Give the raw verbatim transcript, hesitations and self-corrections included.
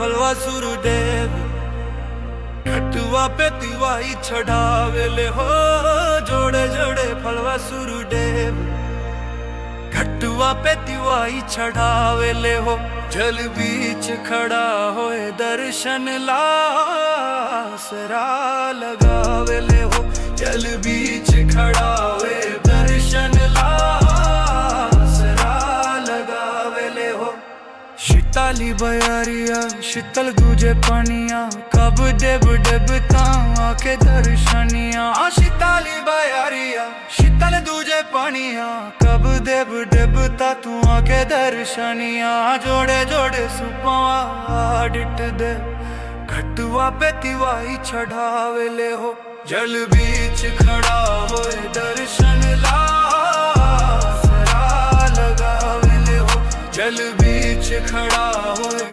फलवा सुरदेव घटुआ पे तिवाई छड़ावेले हो जोड़े जोड़े फलवा सुरदेव घटुआ पे तिवाई छड़ावेले हो जल बीच खड़ा होए दर्शन लासरा लगावेले हो जल बीच खड़ा होए दर्शन लासरा लगावेले हो शीतली बयारिया शीतल दूजे पानिया कब देव देवता आके दर्शनिया शीतली बयारिया शीतल दूजे पानिया कब देव देवता तू आके दर्शनिया जोड़े जोड़े सुपवा डिट दे घटुआ पे तिवाई छड़ावेले हो जल बीच खड़ा होए दर्शन लासरा लगावेले हो जल बीच खड़ा होए।